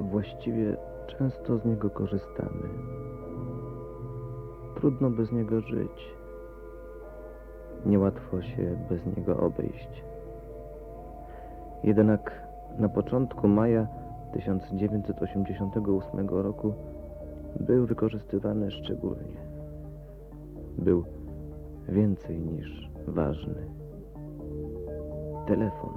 Właściwie często z niego korzystamy. Trudno bez niego żyć. Niełatwo się bez niego obejść. Jednak na początku maja 1988 roku był wykorzystywany szczególnie. Był więcej niż ważny. Telefon.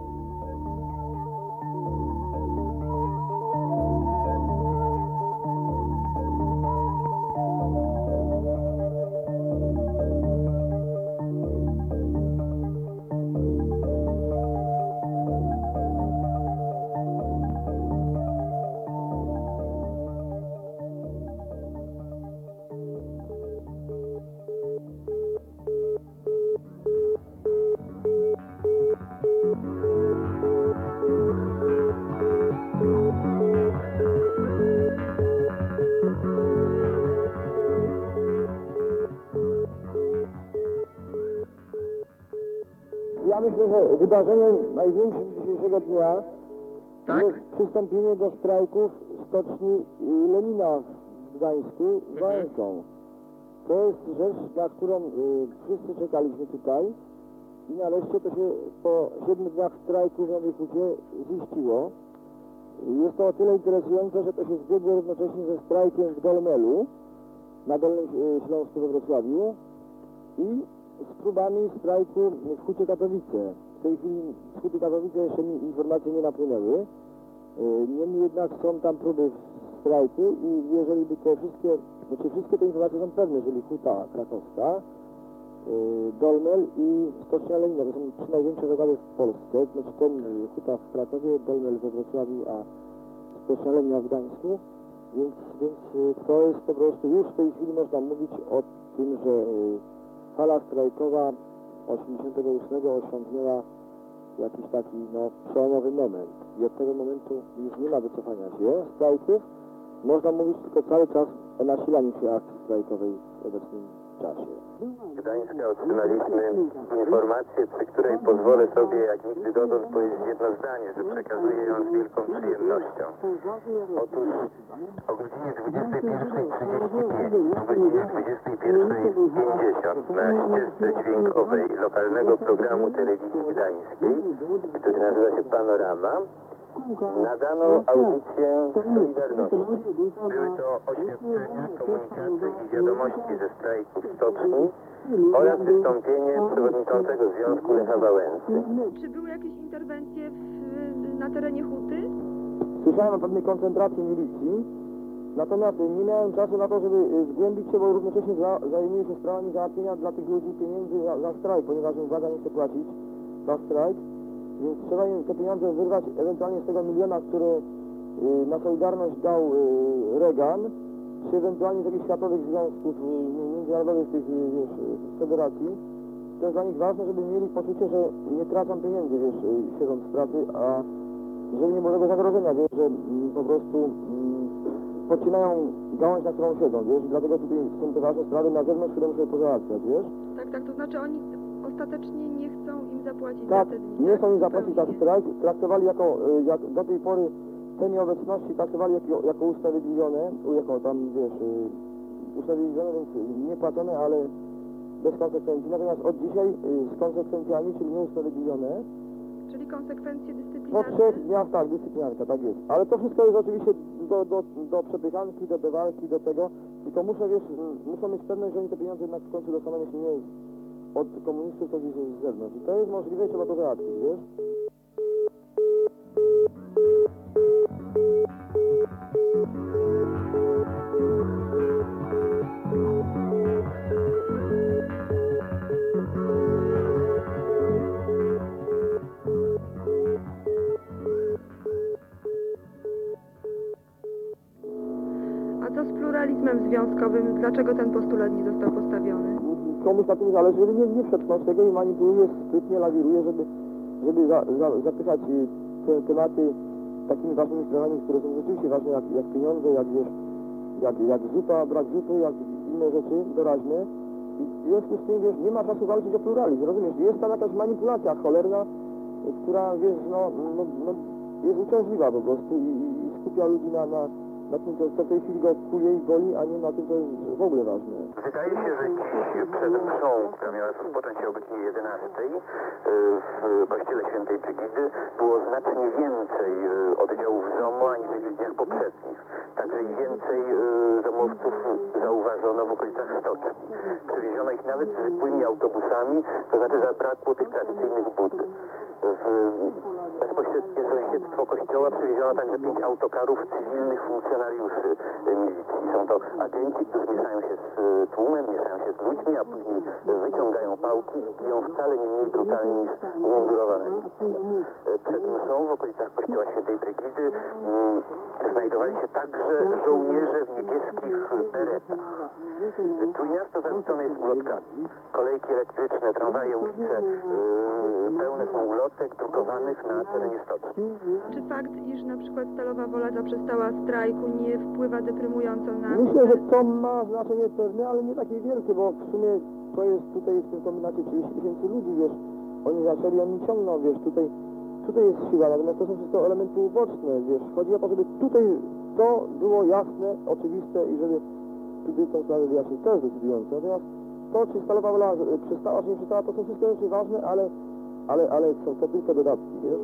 Ja myślę, że wydarzeniem największym dzisiejszego dnia jest przystąpienie do strajków stoczni Lenina w Gdańsku Wałęsą. To jest rzecz, na którą wszyscy czekaliśmy tutaj i nareszcie to się po 7 dniach strajku w Nowej Hucie ziściło. Jest to o tyle interesujące, że to się zbiegło równocześnie ze strajkiem w Dolmelu na Dolnym Śląsku we Wrocławiu i z próbami strajku w Hucie Katowice. W tej chwili z Huty Katowice jeszcze mi informacje nie napłynęły. Niemniej jednak są tam próby strajku i jeżeli by te wszystkie te informacje są pewne, jeżeli Huta Krakowska, Dolmel i Stocznia Lenina, to są 3 największe zakłady w Polsce, znaczy ten Huta w Krakowie, Dolmel we Wrocławiu, a Stocznia Lenina w Gdańsku, więc to jest po prostu już w tej chwili można mówić o tym, że fala strajkowa 88 osiągnęła jakiś taki przełomowy moment i od tego momentu już nie ma wycofania się strajków. Można mówić tylko cały czas o nasilaniu się akcji strajkowej w obecnym czasie. Gdańska otrzymaliśmy informację, przy której pozwolę sobie jak nigdy dotąd powiedzieć jedno zdanie, że przekazuję ją z wielką przyjemnością. Otóż o godzinie 21:35, o godzinie 21:50 na ścieżce dźwiękowej lokalnego programu telewizji gdańskiej, który nazywa się Panorama, nadano audycję Solidarności. Były to oświadczenia, komunikaty i wiadomości ze strajku w stoczni oraz wystąpienie przewodniczącego Związku Lecha Wałęsy. Czy były jakieś interwencje na terenie Huty? Słyszałem o pewnej koncentracji milicji, natomiast nie miałem czasu na to, żeby zgłębić się, bo równocześnie zajmuję się sprawami załatwienia dla tych ludzi pieniędzy za strajk, ponieważ im władza nie chce płacić za strajk. Więc trzeba im te pieniądze wyrwać ewentualnie z tego 1 miliona, który na Solidarność dał Reagan, czy ewentualnie z jakichś światowych związków międzynarodowych tych federacji. To jest dla nich ważne, żeby mieli poczucie, że nie tracą pieniędzy, siedząc w pracy, a żeby nie było tego zagrożenia, że po prostu podcinają gałąź, na którą siedzą, i dlatego tutaj są te ważne sprawy na zewnątrz, które muszę pozałatwiać, Tak, to znaczy oni ostatecznie nie chcą im zapłacić tak, za te dni. nie chcą im zapłacić za strajk, traktowali jak do tej pory te nieobecności traktowali jako usprawiedliwione, usprawiedliwione, więc niepłacone, ale bez konsekwencji. Natomiast od dzisiaj z konsekwencjami, czyli nieusprawiedliwione. Czyli konsekwencje Po dyscyplinarne? 3 dniach, tak, dyscyplinarka, tak jest. Ale to wszystko jest oczywiście do przepychanki, do walki, do tego. Tylko muszą mieć pewność, że oni te pieniądze jednak w końcu dostaną, jeśli nie od komunistów, to gdzieś z zewnątrz. I to jest możliwe, trzeba to załatwić, A co z pluralizmem związkowym? Dlaczego ten postulat nie został postawiony? Komuś na tym zależy, żeby nie przetrwać tego i manipuluje, sprytnie lawiruje, żeby zapychać te tematy takimi ważnymi sprawami, które są rzeczywiście ważne, jak pieniądze, jak zupa, brak zupy, jak inne rzeczy doraźne. I w związku z tym, nie ma czasu walczyć o pluralizm, rozumiesz? Jest tam jakaś manipulacja cholerna, która, jest uciążliwa po prostu i skupia ludzi na tym, co w tej chwili go kuje i boli, a nie na tym, co jest w ogóle ważne. Wydaje się, że dziś przed mszą, która miała rozpocząć się o godzinie 11 w kościele świętej Brygidy, było znacznie więcej oddziałów ZOMO aniżeli w dniach poprzednich. Także i więcej ZOMowców zauważono w okolicach Stoczni. Przewieziono ich nawet zwykłymi autobusami, to znaczy zabrakło tych tradycyjnych bud. W bezpośrednie sąsiedztwo kościoła przewieziono także 5 autokarów cywilnych funkcjonariuszy milicji. Są to agenci, którzy mieszają się z tłumem, mieszają się z ludźmi, a później wyciągają pałki i biją wcale nie mniej brutalnie niż umundurowane milicje. Przed mszą w okolicach kościoła świętej Brygidy znajdowali się także żołnierze w niebieskich beretach. Trójmiasto zaludnione jest ulotkami. Kolejki elektryczne, tramwaje, ulice pełne są ulotek drukowanych na terenie stoczni. Czy fakt, iż na przykład Stalowa Wola zaprzestała strajku, nie wpływa deprymująco na... Myślę, że to ma znaczenie pewne, ale nie takie wielkie, bo w sumie to jest tutaj w tym kombinacie 30 000 ludzi, wiesz, oni zaczęli, oni ciągną, wiesz, tutaj jest siła, natomiast to są wszystko elementy uboczne, wiesz, chodzi o to, żeby tutaj to było jasne, oczywiste i żeby tutaj tą sprawę wyjaśnić, to jest decydujące, natomiast to, czy Stalowa Wola przestała, czy nie przestała, to są wszystkie rzeczy ważne, ale są to tylko dodatki, wiesz.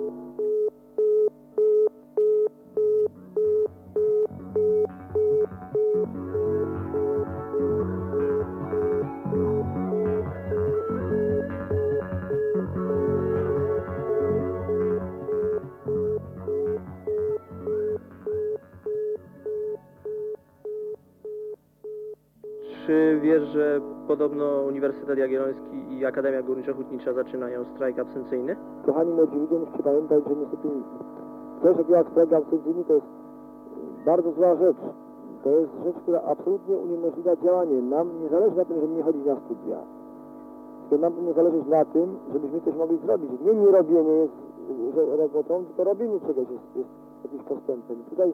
Czy wiesz, że podobno Uniwersytet Jagielloński i Akademia Górniczo-Hutnicza zaczynają strajk absencyjny? Kochani młodzi ludzie, musicie pamiętać, że niestety coś takiego jak strajk absencyjny to jest bardzo zła rzecz. To jest rzecz, która absolutnie uniemożliwia działanie. Nam nie zależy na tym, żeby nie chodzić na studia. Tylko nam nie zależy na tym, żebyśmy coś mogli zrobić. Nie robienie jest robotą, tylko robienie czegoś jest jakimś postępem. Tutaj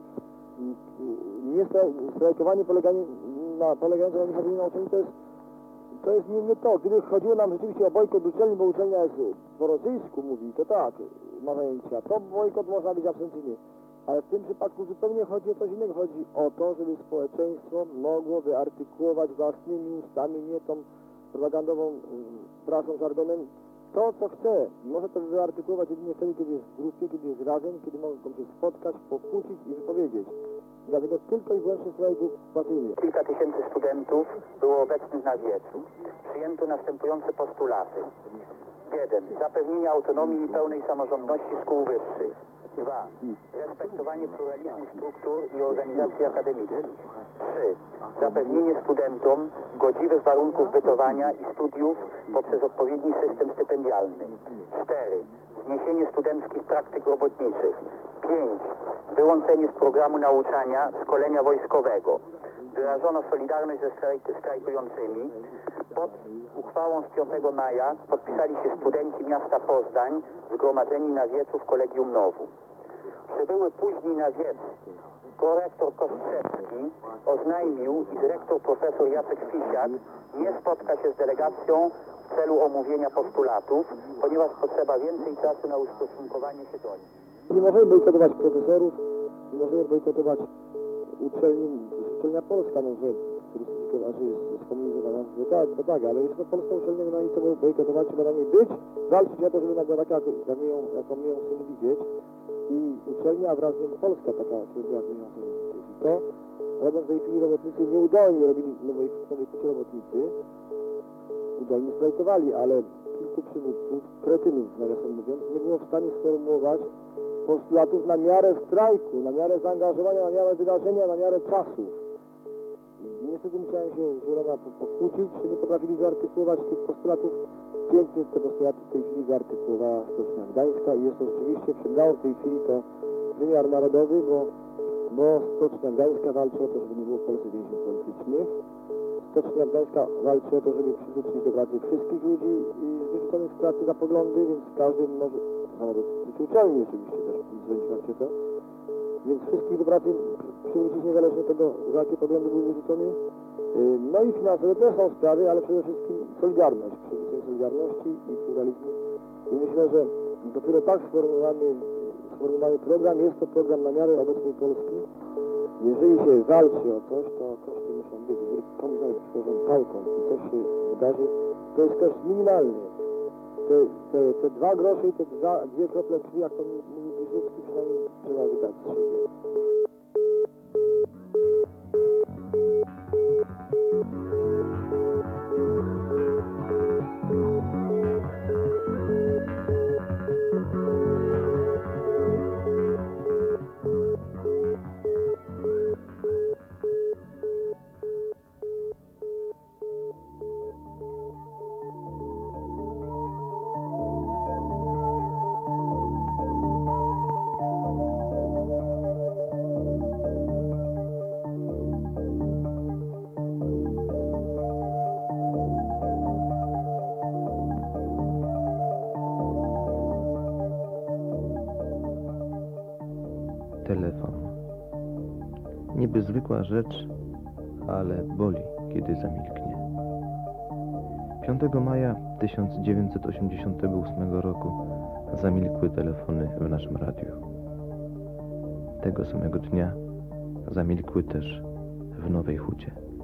nie strajkowanie polegające na niechodzeniu na uczelni to jest nie to. Gdyby chodziło nam rzeczywiście o bojkot uczelni, bo uczelnia jest po rosyjsku mówi, to tak, ma zajęcia. To bojkot można być absencyjny. Ale w tym przypadku zupełnie chodzi o coś innego. Chodzi o to, żeby społeczeństwo mogło wyartykułować własnymi ustami, nie tą propagandową prasą, żargonem, to, co chce. Może to wyartykułować jedynie wtedy, kiedy jest w grupie, kiedy jest razem, kiedy mogą się spotkać, pokłócić i wypowiedzieć. Dlatego tylko i wyłącznie strajku pasuje. Kilka tysięcy studentów było obecnych na wiecu. Przyjęto następujące postulaty. 1. Zapewnienie autonomii i pełnej samorządności szkół wyższych. 2. Respektowanie pluralizmu struktur i organizacji akademickich. 3. Zapewnienie studentom godziwych warunków bytowania i studiów poprzez odpowiedni system stypendialny. 4. Zniesienie studenckich praktyk robotniczych. 5. Wyłączenie z programu nauczania szkolenia wojskowego. Wyrażono solidarność ze strajkującymi. Pod uchwałą z 5 maja podpisali się studenci miasta Poznań zgromadzeni na wiecu w Kolegium Novum. Przybyły później na wiec prorektor Kostrzewski oznajmił, iż rektor profesor Jacek Fisiak nie spotka się z delegacją w celu omówienia postulatów, ponieważ potrzeba więcej czasu na ustosunkowanie się do nich. Nie możemy bojkotować profesorów, nie możemy bojkotować uczelnia polska, może jest skomunizowana, to tak, ale jest to polska uczelnia, nie ma nic co bojkotować, trzeba na niej być, walczyć o to, żeby nagle taka, jaką my ją chcemy widzieć i uczelnia wraz z nią polska taka, jak my ją chcemy widzieć. I to robią w tej chwili robotnicy nieudolnie, robili nowej kucie robotnicy, udolnie strajkowali, ale kilku przywódców, kretynów, nawiasem mówiąc, nie było w stanie sformułować postulatów na miarę strajku, na miarę zaangażowania, na miarę wydarzenia, na miarę czasów. Niestety musiałem się z wieloma pokłócić, że nie potrafili wyartykułować tych postulatów. Pięknie te postulaty w tej chwili wyartykułowała Stocznia Gdańska i jest to rzeczywiście przybrało w tej chwili to wymiar narodowy, bo Stocznia Gdańska walczy o to, żeby nie było w Polsce więźniów politycznych. Stocznia Gdańska walczy o to, żeby przywrócić do pracy wszystkich ludzi wyrzuconych z pracy za poglądy, więc każdy może, to samo dotyczy uczelni oczywiście też, zwróćcie to, więc wszystkich do pracy przywrócić niezależnie od tego, za jakie poglądy były wyrzucone. No i finansowe też są sprawy, ale przede wszystkim solidarność, przywrócenie solidarności i pluralizmu. I myślę, że dopiero tak sformułowane informowany program. Jest to program na miarę obecnej Polski. Jeżeli się walczy o coś, to koszty muszą być. Jeżeli komuś nawet przychodzą pałką i coś się wydarzy, to jest koszt minimalny. Te 2 grosze i te dwie krople krwi, jak to mówi Wyszyński, przynajmniej trzeba wydać z siebie. Telefon. Niby zwykła rzecz, ale boli, kiedy zamilknie. 5 maja 1988 roku zamilkły telefony w naszym radiu. Tego samego dnia zamilkły też w Nowej Hucie.